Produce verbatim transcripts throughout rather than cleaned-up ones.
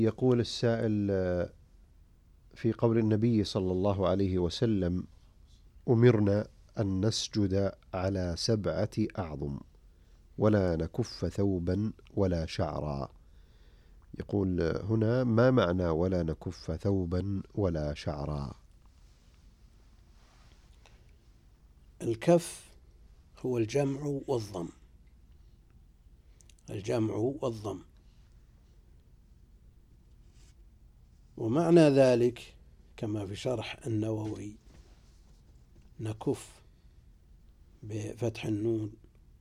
يقول السائل: في قول النبي صلى الله عليه وسلم: أمرنا أن نسجد على سبعة أعظم ولا نكف ثوبا ولا شعرا. يقول هنا: ما معنى ولا نكف ثوبا ولا شعرا؟ الكف هو الجمع والضم، الجمع والضم، ومعنى ذلك كما في شرح النووي: نكف بفتح النون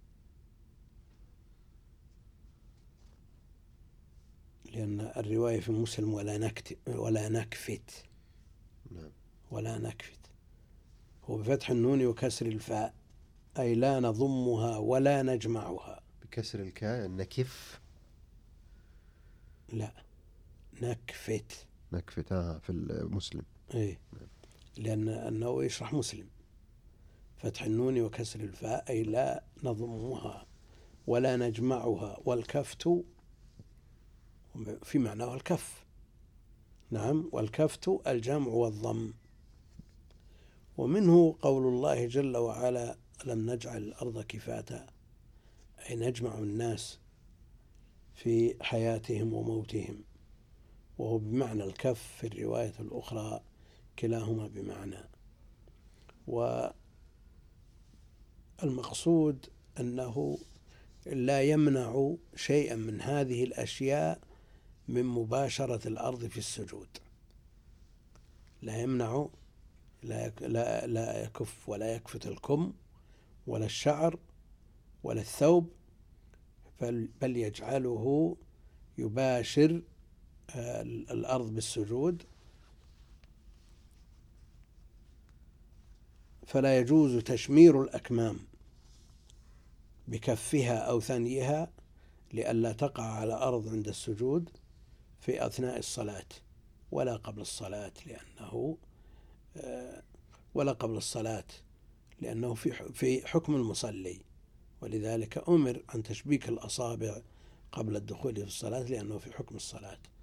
لأن الرواية في مسلم ولا نكت ولا نكفت ولا نكفت، هو بفتح النون وكسر الفاء، أي لا نضمها ولا نجمعها. بكسر الكاء نكف؟ لا، نكفت. نكفت آه في المسلم. إيه، لأن النووي يشرح مسلم: فتح النون وكسر الفاء أي لا نضمها ولا نجمعها، والكفت في معناه الكف. نعم، والكفت الجمع والضم. ومنه قول الله جل وعلا: ألم نجعل الأرض كفاتا، أي نجمع الناس في حياتهم وموتهم، وهو بمعنى الكف في الرواية الأخرى، كلاهما بمعنى. والمقصود أنه لا يمنع شيئا من هذه الأشياء من مباشرة الأرض في السجود، لا يمنع، لا لا لا يكف ولا يكفت الكم ولا الشعر ولا الثوب، بل يجعله يباشر الأرض بالسجود. فلا يجوز تشمير الأكمام بكفها أو ثنيها لئلا تقع على أرض عند السجود في أثناء الصلاة ولا قبل الصلاة، لأنه ولا قبل الصلاة لأنه في حكم المصلي، ولذلك أمر عن تشبيك الأصابع قبل الدخول في الصلاة لأنه في حكم الصلاة.